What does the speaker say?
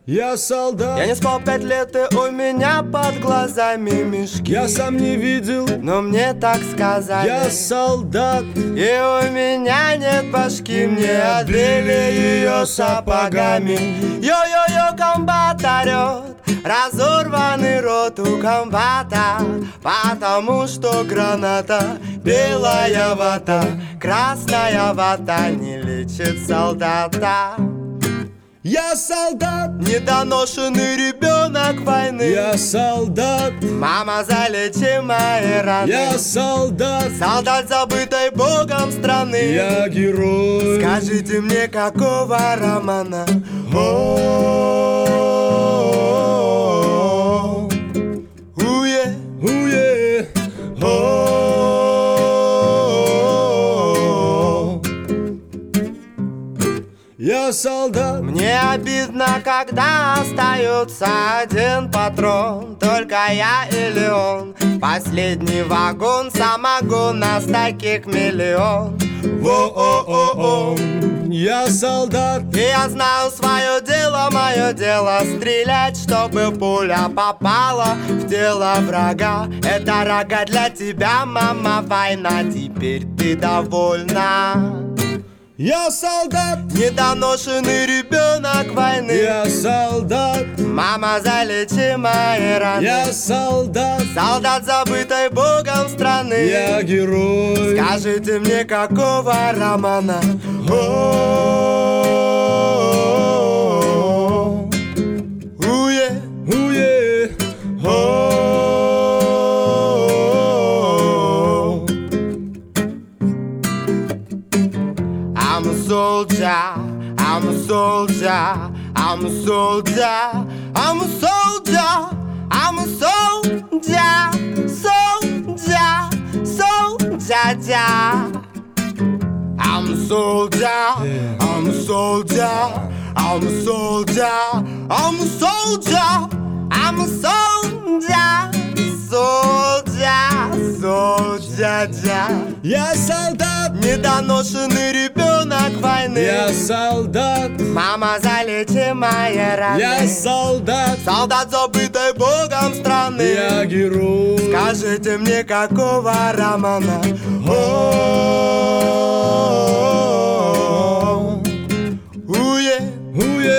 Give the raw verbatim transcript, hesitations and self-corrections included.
Я солдат. Я не спал пять лет, и у меня под глазами мешки. Я сам не видел, но мне так сказали. Я солдат. И у меня нет башки, мне отбили ее сапогами. Йо-йо-йо, комбат орет, разорванный рот у комбата, потому что граната, белая вата, красная вата не лечит солдата. Я солдат, недоношенный ребенок войны. Я солдат, мама, залечи мои раны. Я солдат, солдат забытой Богом страны. Я герой. Скажите мне, какого романа? О-о-о-о-о. Уе, уе, о-о-о-о-о. Я солдат. Мне обидно, когда остается один патрон, только я или он. Последний вагон, самогон, нас таких миллион. Во-о-о-о. Я солдат. И я знаю свое дело, мое дело стрелять, чтобы пуля попала в тело врага. Это рога для тебя, мама, война, теперь ты довольна. Я солдат, недоношенный ребенок войны. Я солдат, мама, залечи мои раны. Я солдат, солдат забытой Богом страны. Я герой. Скажите мне, какого романа? О-о-о-о-о. Уе, уе, о-о-о-о-о. I'm a soldier, I'm a soldier, I'm a soldier, I'm a soldier, I'm a soldier, soldier, soldier. I'm a soldier, I'm a soldier, I'm a soldier, I'm a soldier, I'm a soldier, soldier, soldier. Я солдат, недоношенный ребенок войны. Я солдат, мама, залечи мои раны. Я солдат, солдат забытой Богом страны. Я герой. Скажите мне, какого романа? О-о-о-о-о. Уе, уе.